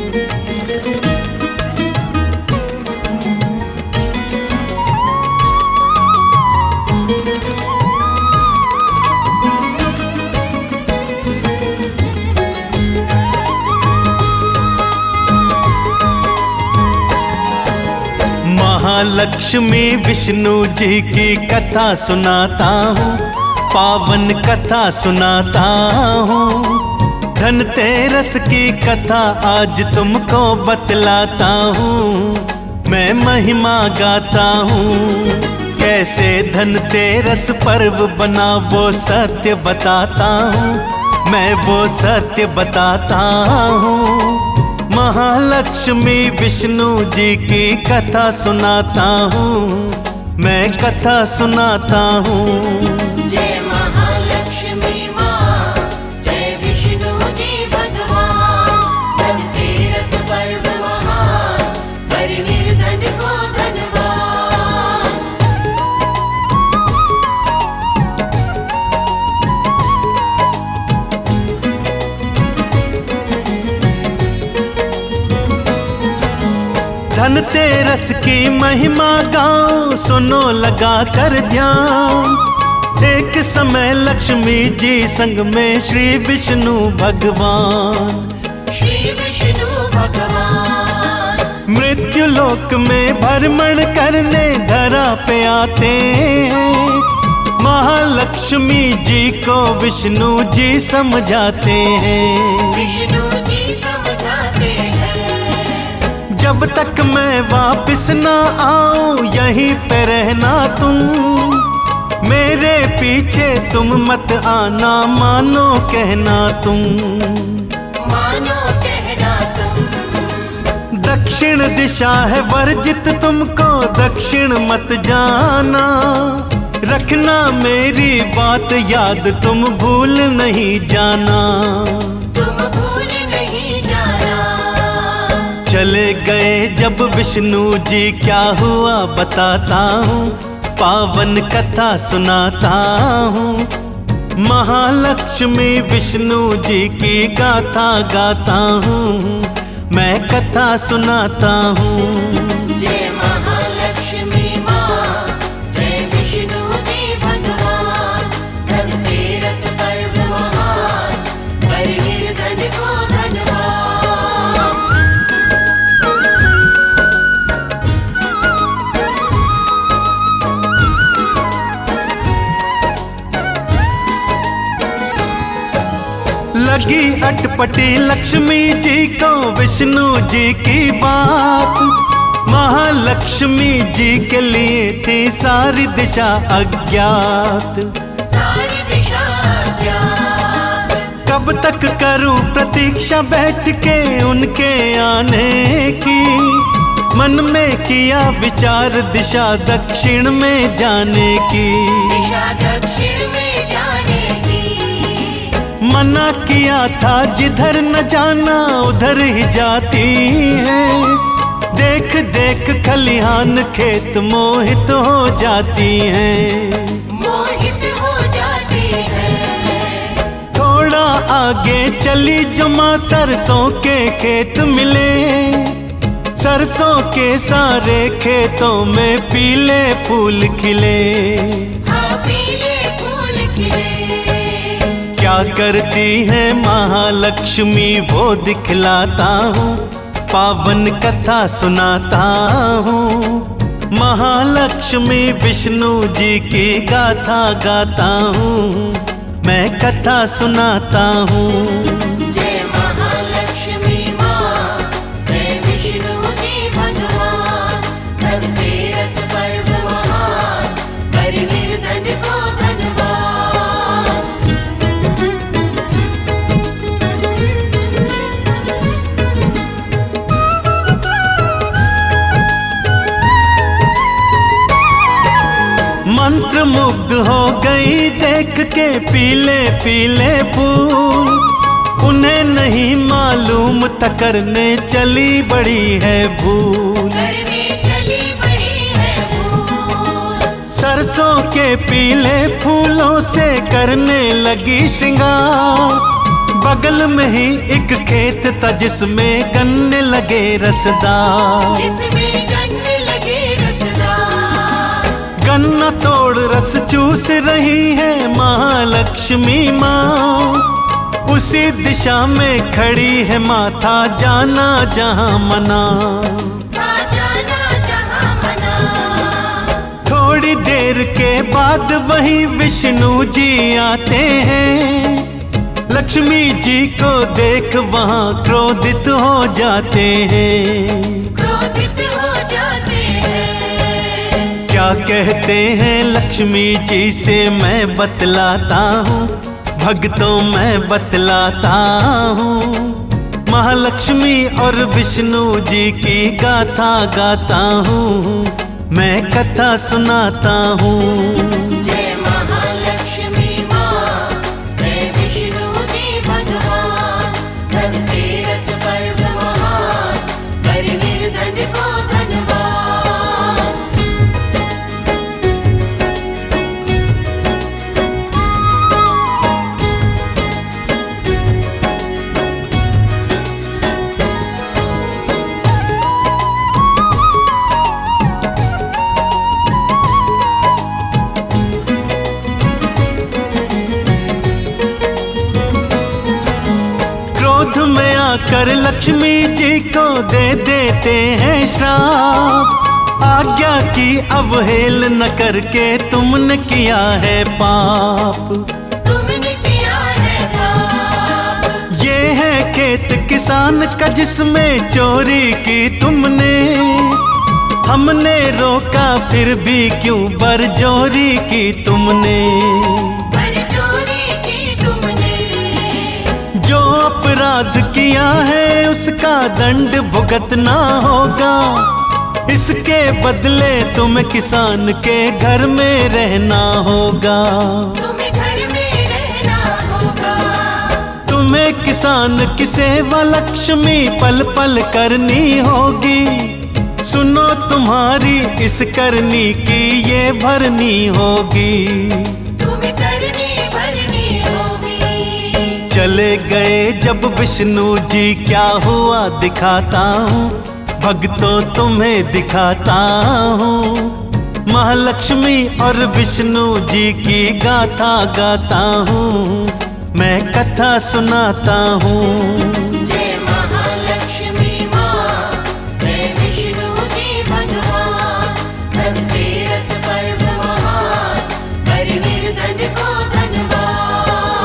महालक्ष्मी विष्णु जी की कथा सुनाता हूँ, पावन कथा सुनाता हूँ। धनतेरस की कथा आज तुमको बतलाता हूँ। मैं महिमा गाता हूँ, कैसे धनतेरस पर्व बना वो सत्य बताता हूँ। मैं वो सत्य बताता हूँ। महालक्ष्मी विष्णु जी की कथा सुनाता हूँ, मैं कथा सुनाता हूँ। जय महालक्ष्मी माँ, जय विष्णु जी भगवान। धनतेरस पर्व महान, कर निर्धन को धनवान। धनतेरस की महिमा गाओ, सुनो लगा कर ध्यान। एक समय लक्ष्मी जी संग में श्री विष्णु भगवान। श्री विष्णु भगवान मृत्यु लोक में भ्रमण करने धरा पे आते हैं। महालक्ष्मी जी को विष्णु जी समझाते हैं। विष्णु जी समझाते हैं। जब तक मैं वापस ना आऊं यहीं पे रहना तुम। मेरे पीछे तुम मत आना, मानो कहना तुम। मानो कहना तुम। दक्षिण दिशा है वर्जित, तुमको दक्षिण मत जाना। रखना मेरी बात याद, तुम भूल नहीं जाना। तुम भूल नहीं जाना। चले गए जब विष्णु जी, क्या हुआ बताता हूँ। पावन कथा सुनाता हूँ। महालक्ष्मी विष्णु जी की गाथा गाता हूँ, मैं कथा सुनाता हूँ। जय महालक्ष्मी माँ, जय विष्णु जी भगवान। धनतेरस पर्व महान, कर निर्धन को धनवान। लगी अटपटी लक्ष्मी जी को विष्णु जी की बात। महालक्ष्मी जी के लिए थी सारी दिशा अज्ञात। सारी दिशा अज्ञात। कब तक करूं प्रतीक्षा बैठ के उनके आने की। मन में किया विचार दिशा दक्षिण में जाने की। दिशा दक्षिण में जाने की। मना किया था जिधर न जाना उधर ही जाती है। देख देख खलिहान खेत मोहित हो जाती हैं। मोहित हो जाती है। थोड़ा आगे चली जो माँ सरसों के खेत मिले। सरसों के सारे खेतों में पीले फूल खिले। हाँ पीले फूल खिले। क्या करती है महालक्ष्मी वो दिखलाता हूँ। पावन कथा सुनाता हूँ। महालक्ष्मी विष्णु जी की गाथा गाता हूँ, मैं कथा सुनाता हूँ। जय महालक्ष्मी माँ, जय विष्णु जी भगवान। धनतेरस पर्व महान, कर निर्धन को धनवान। मंत्र मुग्ध हो गई देख के पीले पीले फूल। उन्हें नहीं मालूम था करने चली बड़ी है भूल। करने चली बड़ी है भूल। सरसों के पीले फूलों से करने लगी श्रृंगार। बगल में ही एक खेत था जिसमें गन्ने लगे रसदार। जिसमें गन्ने लगे रसदार। गन्ना तोड़ रस चूस रही है महालक्ष्मी माँ। उसी दिशा में खड़ी है माथा जाना जहाँ मना। थोड़ी देर के बाद वही विष्णु जी आते हैं। लक्ष्मी जी को देख वहाँ क्रोधित हो जाते हैं। क्रोधित हो जाते हैं। क्या कहते हैं लक्ष्मी जी से मैं बतलाता हूँ, भक्तों मैं बतलाता हूँ। महालक्ष्मी और विष्णु जी की गाथा गाता हूँ, मैं कथा सुनाता हूँ। जय महालक्ष्मी माँ, जय विष्णु जी भगवान। धनतेरस पर्व महान, कर निर्धन को धनवान। क्रोध में आकर लक्ष्मी जी को दे देते हैं श्राप। आज्ञा की अवहेल न करके तुमने किया है पाप। तुमने किया है पाप। ये है खेत किसान का जिसमें चोरी की तुमने। हमने रोका फिर भी क्यों बरजोरी की तुमने। बरजोरी की तुमने। जो अपराध किया है उसका दंड भुगतना होगा। इसके बदले तुम्हें किसान के घर में रहना होगा। तुम्हें घर में रहना होगा। तुम्हें किसान की सेवा लक्ष्मी पल पल करनी होगी। सुनो तुम्हारी इस करनी की ये भरनी होगी। तुम्हें करनी भरनी होगी। चले गए जब विष्णु जी क्या हुआ दिखाता हूँ, भक्तों तुम्हें दिखाता हूँ। महालक्ष्मी और विष्णु जी की गाथा गाता हूँ, मैं कथा सुनाता हूँ। जय महालक्ष्मी माँ, जय विष्णु जी भगवान। धनतेरस पर्व महान, कर निर्धन को धनवान।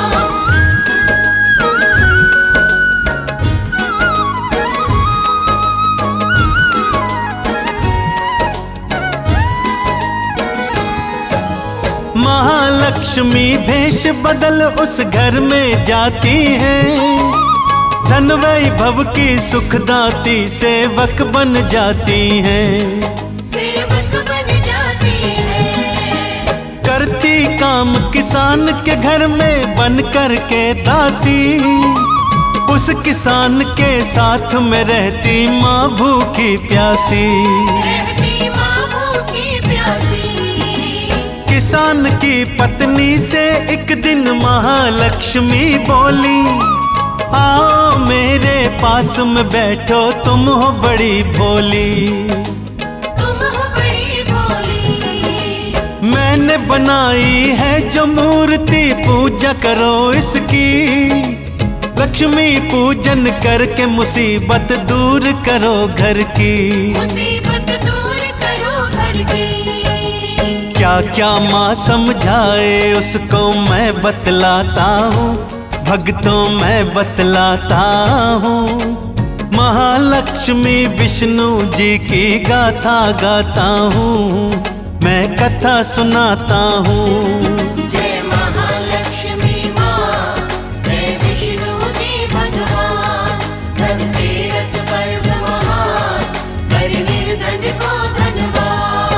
महालक्ष्मी भेष बदल उस घर में जाती है। धन वैभव की सुखदाती सेवक बन जाती हैं। सेवक बन जाती है। करती काम किसान के घर में बन कर के दासी। उस किसान के साथ में रहती माँ भूखी प्यासी। रहती माँ भूखी प्यासी। किसान की पत्नी से एक दिन महालक्ष्मी बोली, आओ मेरे पास में बैठो तुम हो बड़ी भोली। तुम हो बड़ी भोली। मैंने बनाई है जो मूर्ति पूजा करो इसकी। लक्ष्मी पूजन करके मुसीबत दूर करो घर की। मुसीबत दूर करो घर की। क्या क्या माँ समझाए उसको मैं बतलाता हूँ, भक्तों मैं बतलाता हूँ। महालक्ष्मी विष्णु जी की गाथा गाता हूँ, मैं कथा सुनाता हूँ। जय महालक्ष्मी माँ, जय विष्णु जी भगवान। धनतेरस पर्व महान, कर निर्धन को धनवान।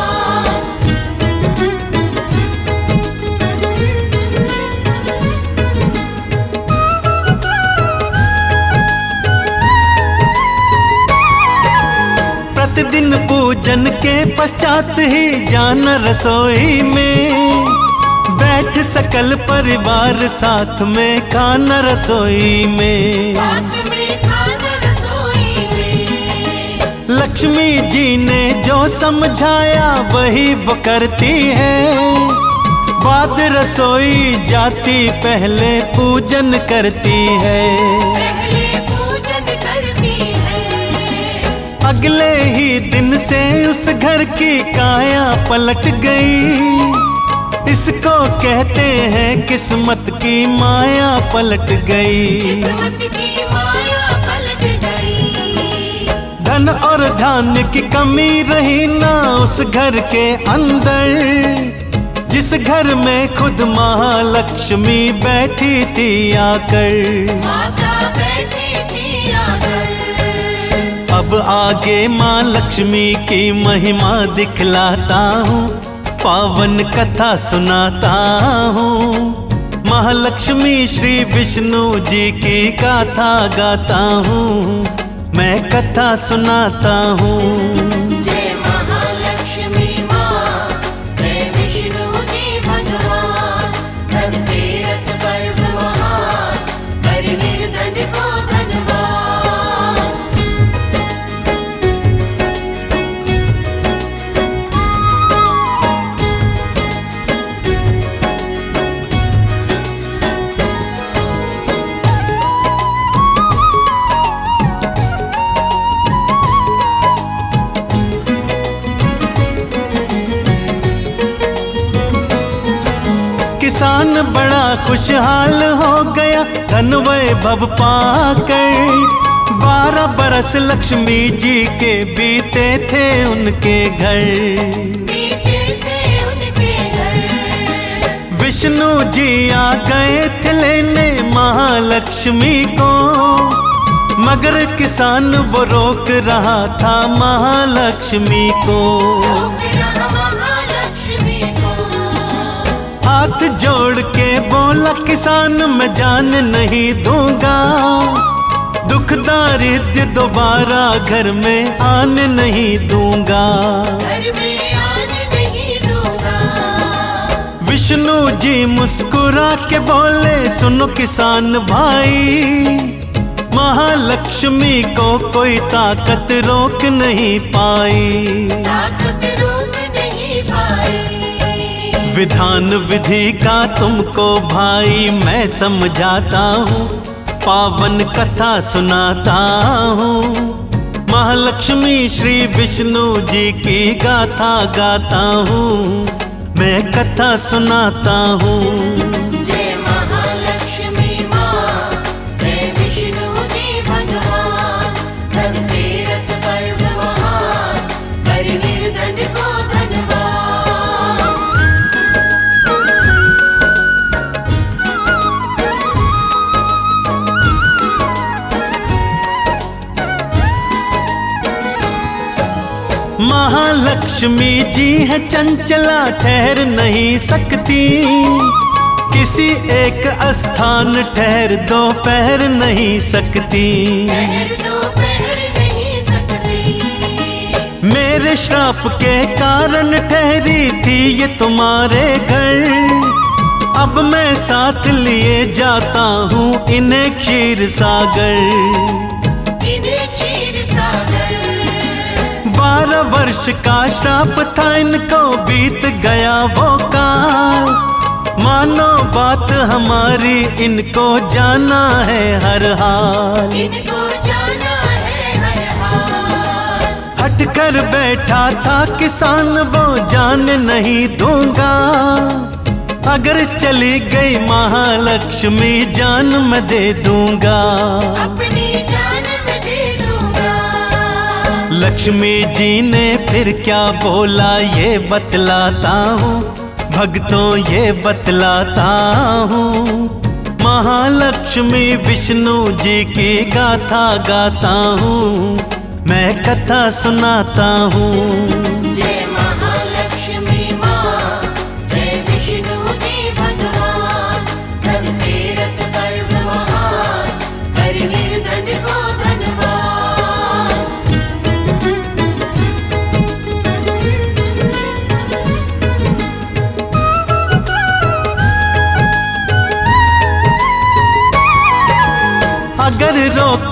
प्रतिदिन पूजन के पश्चात ही जाना रसोई में। बैठ सकल परिवार साथ में खाना रसोई में। साथ में खाना रसोई में। लक्ष्मी जी ने जो समझाया वही वो करती है। बाद रसोई जाती पहले पूजन करती है। पहले पूजन करती है। अगले ही दिन से उस घर की काया पलट गई। इसको कहते हैं किस्मत की माया पलट गई। किस्मत की माया पलट गई। धन और धान्य की कमी रही ना उस घर के अंदर, जिस घर में खुद महालक्ष्मी बैठी थी आकर। माता बैठी थी आकर। अब आगे माँ लक्ष्मी की महिमा दिखलाता हूँ, पावन कथा सुनाता हूँ। महालक्ष्मी श्री विष्णु जी की गाथा गाता हूँ, मैं कथा सुनाता हूँ। जय महालक्ष्मी माँ, जय विष्णु जी भगवान। धनतेरस पर्व महान, कर निर्धन को धनवान। किसान बड़ा खुशहाल हो गया धन वैभव पाकर। 12 बरस लक्ष्मी जी के बीते थे उनके घर। बीते थे उनके घर। विष्णु जी आ गए थे लेने महालक्ष्मी को, मगर किसान वो रोक रहा था महालक्ष्मी को। रोक रहा महालक्ष्मी को। हाथ जोड़ के बोला किसान मैं जान नहीं दूंगा, दुख दारिद्र्य दोबारा घर में आने नहीं दूंगा। घर में आने नहीं दूंगा। विष्णु जी मुस्कुरा के बोले सुनो किसान भाई, महालक्ष्मी को कोई ताकत रोक नहीं पाई। ताकत रोक नहीं पाई। विधान विधि का तुमको भाई मैं समझाता हूँ, पावन कथा सुनाता हूँ। महालक्ष्मी श्री विष्णु जी की गाथा गाता हूँ, मैं कथा सुनाता हूँ। जय महालक्ष्मी माँ, जय विष्णु जी भगवान। धनतेरस पर्व महान, कर निर्धन को धनवान। महालक्ष्मी जी है चंचला ठहर नहीं सकती, किसी एक स्थान ठहर दोपहर नहीं सकती। ठहर दोपहर नहीं सकती। मेरे श्राप के कारण ठहरी थी ये तुम्हारे घर, अब मैं साथ लिए जाता हूँ इन्हें क्षीर सागर। इन्हें क्षीर सागर। 12 वर्ष का श्राप था इनको बीत गया वो काल, मानो बात हमारी इनको जाना है हर हाल। इनको जाना है हर हाल। हट कर बैठा था किसान वो जान नहीं दूंगा, अगर चली गई महालक्ष्मी जान मैं दे दूंगा। अपनी जान मैं दे दूंगा। लक्ष्मी जी ने फिर क्या बोला ये बतलाता हूँ, भक्तों ये बतलाता हूँ। महालक्ष्मी विष्णु जी की गाथा गाता हूँ, मैं कथा सुनाता हूँ। जय महालक्ष्मी माँ, जय विष्णु जी भगवान। धनतेरस पर्व महान, कर निर्धन को धनवान।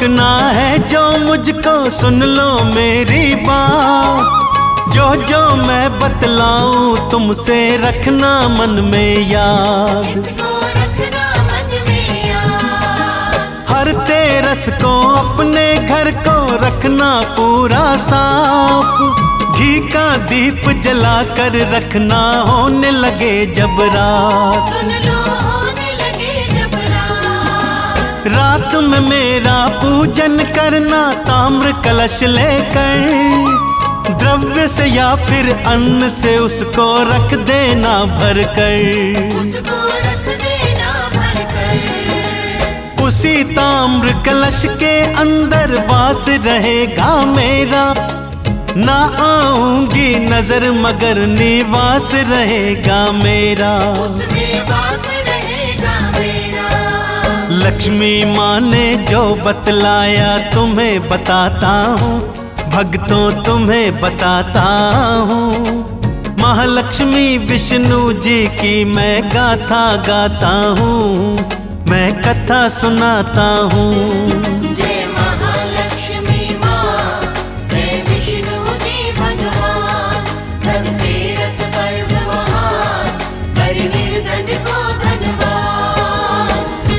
रोकना है जो मुझको, सुन लो मेरी बात। जो जो मैं बतलाऊं तुमसे रखना मन में याद। इसको रखना मन में याद। हर तेरस को अपने घर को रखना पूरा साफ। घी का दीप जला कर रखना होने लगे जब रात। सुन लो होने लगे जब रात। रात में मेरा पूजन करना ताम्र कलश लेकर। द्रव्य से या फिर अन्न से उसको रख देना भर कर। उसको रख देना भर कर। उसी ताम्र कलश के अंदर वास रहेगा मेरा। ना आऊंगी नजर मगर निवास रहेगा मेरा। उसमें वास रहेगा मेरा। लक्ष्मी माँ ने जो बतलाया तुम्हें बताता हूँ, भक्तों तुम्हें बताता हूँ। महालक्ष्मी विष्णु जी की मैं गाथा गाता हूँ, मैं कथा सुनाता हूँ। जय महालक्ष्मी माँ, जय विष्णु जी भगवान। धनतेरस पर्व महान, कर निर्धन को धनवान।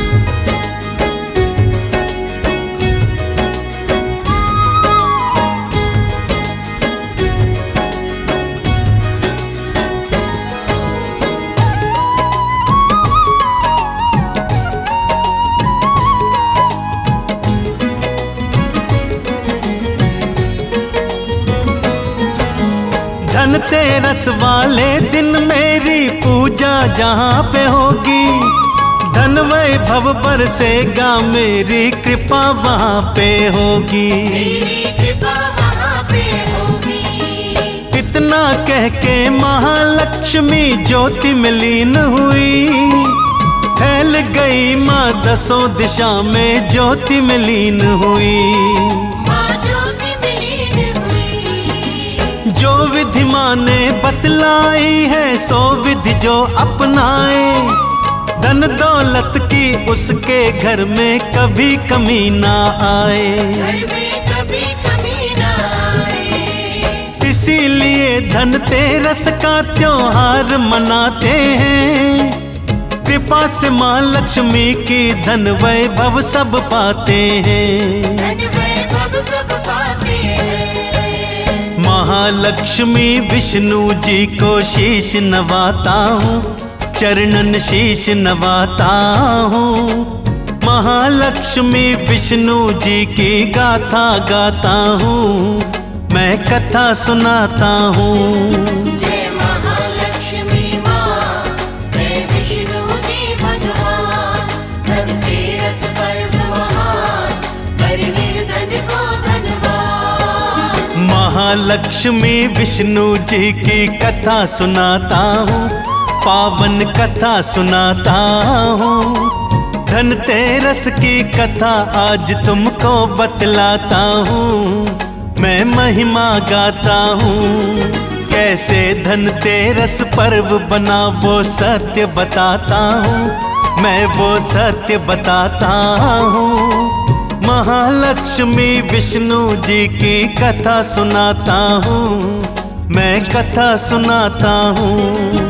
धनतेरस वाले दिन मेरी पूजा जहाँ पे होगी। धन वैभव बरसेगा मेरी कृपा वहाँ पे होगी। मेरी कृपा वहाँ पे होगी। इतना कह के महालक्ष्मी ज्योति में लीन हुई। फैल गई माँ दसों दिशा में ज्योति में लीन हुई। माँ ज्योति में लीन हुई। जो विधि माँ ने बतलाई है सो विधि जो अपनाए। धन दौलत की उसके घर में कभी कमी ना आए। घर में कभी कमी ना आए। इसीलिए धनतेरस का त्योहार मनाते हैं। कृपा से माँ लक्ष्मी की धन वैभव सब पाते हैं। धन वैभव सब पाते हैं। महालक्ष्मी विष्णु जी को शीश नवाता हूँ, चरणन शीश नवाता हूँ। महालक्ष्मी विष्णु जी की गाथा गाता हूँ, मैं कथा सुनाता हूँ। जय महालक्ष्मी माँ, जय विष्णु जी भगवान। धनतेरस पर्व महान, कर निर्धन को धनवान। महालक्ष्मी विष्णु जी की कथा सुनाता हूँ, पावन कथा सुनाता हूँ। धनतेरस की कथा आज तुमको बतलाता हूँ, मैं महिमा गाता हूँ। कैसे धनतेरस पर्व बना वो सत्य बताता हूँ, मैं वो सत्य बताता हूँ। महालक्ष्मी विष्णु जी की कथा सुनाता हूँ, मैं कथा सुनाता हूँ।